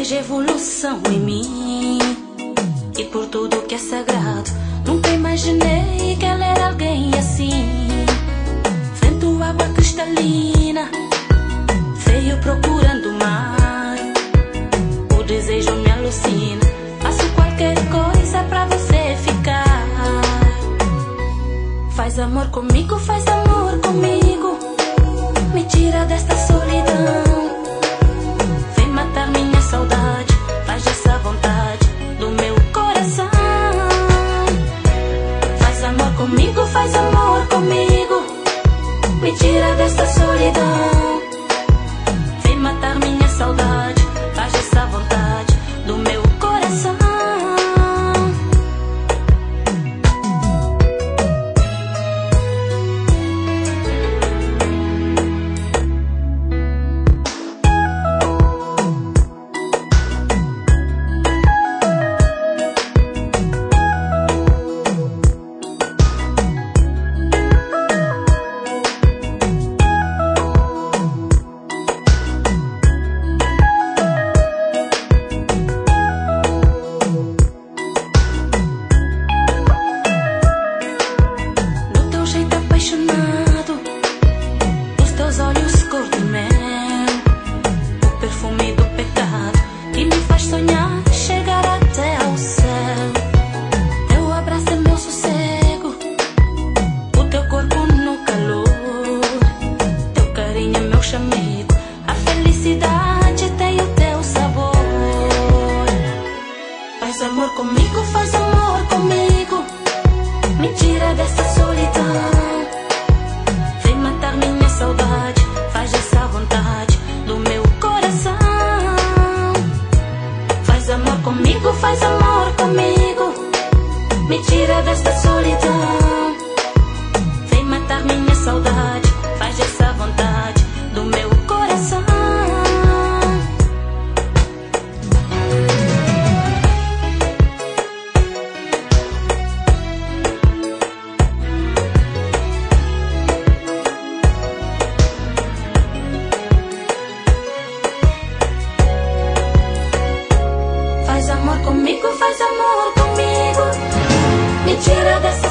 vejo evolução em mim e por tudo que é sagrado. Nunca imaginei que ela era alguém assim. Vento, água cristalina, veio procurando o mar. O desejo me alucina, faço qualquer coisa pra você ficar. Faz amor comigo, me tira desta solidão. Vem matar minha saudade, faz essa vontade do meu coração. Faz amor comigo, me tira desta solidão. Vem matar minha saudade, faz essa vontade do meu coração. Os teus olhos cor de mel, o perfume do pecado que me faz sonhar chegar até ao céu. Teu abraço é meu sossego, o teu corpo no calor, teu carinho é meu chamego, a felicidade tem o teu sabor. Faz amor comigo, me tira dessa solidão. Vem matar minha saudade, faz essa vontade do meu coração. Faz amor comigo, me tira desta solidão. Vem matar minha saudade, faz essa vontade do meu coração. Faz amor comigo, me tira dessa